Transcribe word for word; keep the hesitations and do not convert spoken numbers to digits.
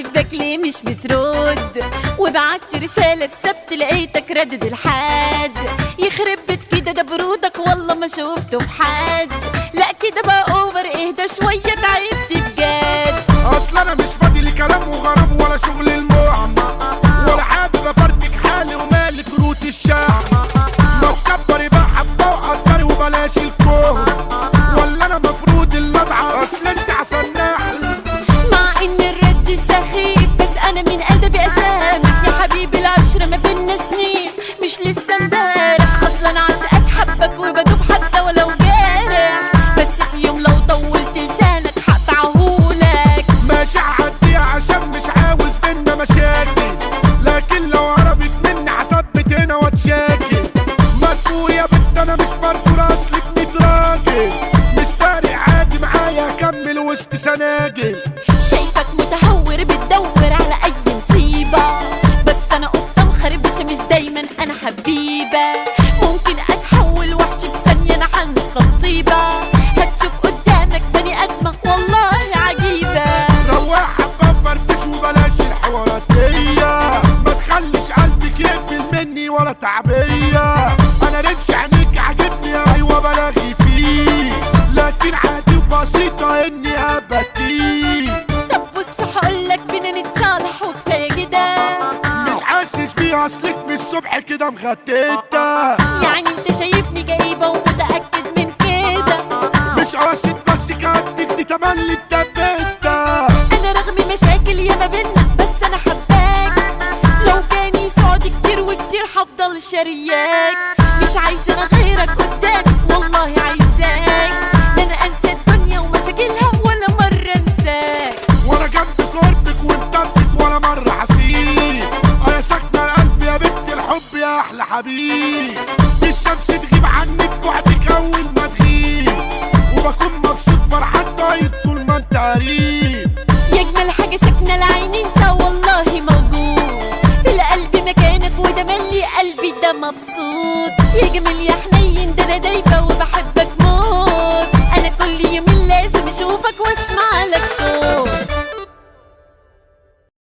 عاجبك ليه مش بترد؟ وبعت رسالة السبت لقيتك ردد الحاد. يخرب بيت كده ده برودك والله ما شوفته في حد. لا كده بقى اوفر اهدى شوية تعبت بجد. اصل انا مش فاضي لكلام وغرام ولا شغل المهم، ولا حابب افرتك حالي ومالك كروت الشعب. لو كبري بقى حبه وقدري وبلاش الكون، ولا انا مفروض اللي ادعى اصل انت عسناح. مع ان الرد سخيف بس انا من ادبي اسامح. يا حبيبي العشرة ما بينا سنين مش لسه امبارح. اصلا انا عشقك حبك وبدوب حتى ولو جارح. بس في يوم لو طولت لسانك هقطعهولك. ماشي هعديها عشان مش عاوز بينا مشاكل، لكن لو هربت مني هثبت هنا واتشاكل. مدفوع يا بنت انا مش فرفور اصلك ميت راجل. مش فارق عادي معايا اكمل وسط سناجل. شايفك متهور بتدور على اي مصيبة، بس انا قطة مخربشة مش دايما انا حبيبة. ممكن اتحول وحش بثانية انا هنسى الطيبة. هتشوف قدامك بني ادمة والله عجيبة. رواح حبة فرفش وبلاش الحوارات دي، ما تخليش قلبك يقفل مني ولا تعبية. انا رمش عينيك عاجبني ايوه بلاغي فيه، لكن عادي وبسيطة اني ابكيه. طب بص هقولك بينا نتصالح وكفاية كده. مش حاسس بيه اصلك من الصبح كده مغتتة. يعني انت شايفني جايبة ومتأكد من كده؟ مش قاصد بس كاتك دي تملي بتبتة. انا رغم مشاكل ياما بينا بس انا حباك. لو كان يسعد كتير وكتير هفضل شارياك. مش عايزة انا غيرك قدامي والله عايزاك. ده انا انسى الدنيا ومشاكلها ولا مرة انساك. وانا جنب قربك ومتبت ولا مرة حسيب. انا ساكنة القلب يا بنت الحب يا احلى حبيب. الشمس تغيب عنك بعدك اول ما تغيب، وبكون مبسوط فرحان طاير طول ما انت قريب. يا اجمل حاجة ساكنة العين انت والله موجود. في القلب مكانك وده ملي قلبي ده مبسوط. يا جميل يا حنين ده انا دايبة وبحبك موت. انا كل يوم لازم اشوفك واسمعك